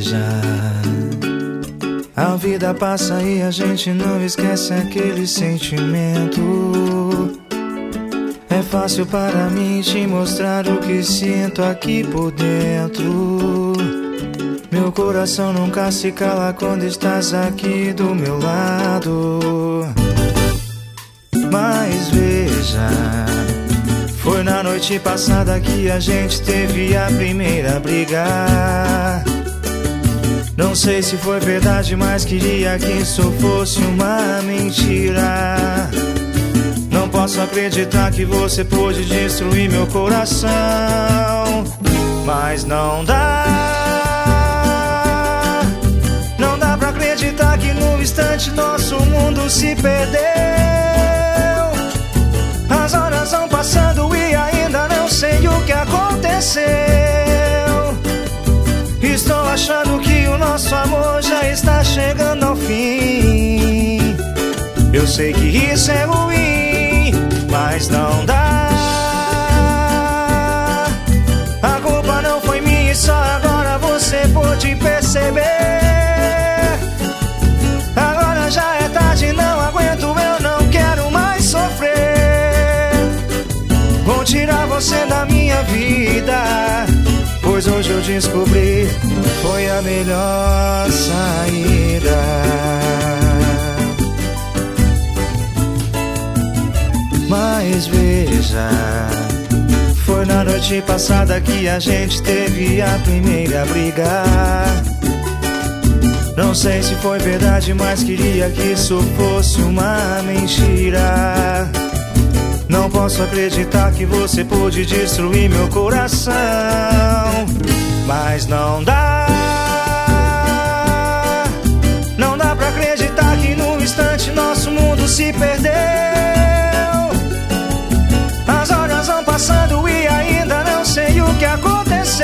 veja, a vida passa e a gente não esquece aquele sentimento. É fácil para mim te mostrar o que sinto aqui por dentro. Meu coração nunca se cala quando estás aqui do meu lado. Mas veja, foi na noite passada que a gente teve a primeira briga. Não sei se foi verdade, mas queria que isso fosse uma mentira. Não posso acreditar que você pôde destruir meu coração. Mas não dá pra acreditar que num instante nosso mundo se perdeu. As horas vão passando e ainda não sei o que aconteceu. Estou achando que o nosso amor já está chegando ao fim. Eu sei que isso é ruim, mas não dá. A culpa não foi minha e só agora você pôde perceber. Agora já é tarde, não aguento, eu não quero mais sofrer. Vou tirar você da minha vida, pois hoje eu descobri foi a melhor saída. Mas veja, foi na noite passada que a gente teve a primeira briga. Não sei se foi verdade, mas queria que isso fosse uma mentira. Não posso acreditar que você pôde destruir meu coração. Mas não dá pra acreditar que num instante nosso mundo se perdeu. As horas vão passando e ainda não sei o que aconteceu.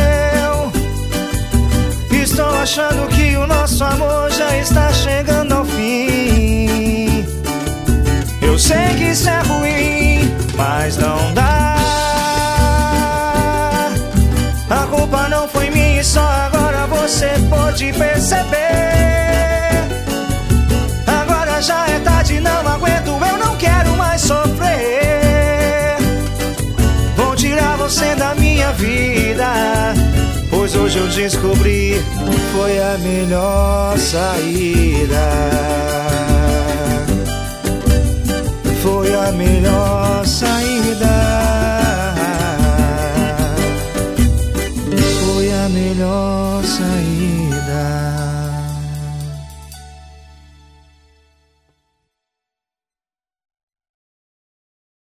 Estou achando que o nosso amor já está chegando ao fim. Eu sei que isso é ruim, mas não dá. A culpa não foi minha e só agora você pôde perceber. Agora já é tarde, não aguento, eu não quero mais sofrer. Vou tirar você da minha vida, pois hoje eu descobri foi a melhor saída. Foi a melhor saída. Foi a melhor saída.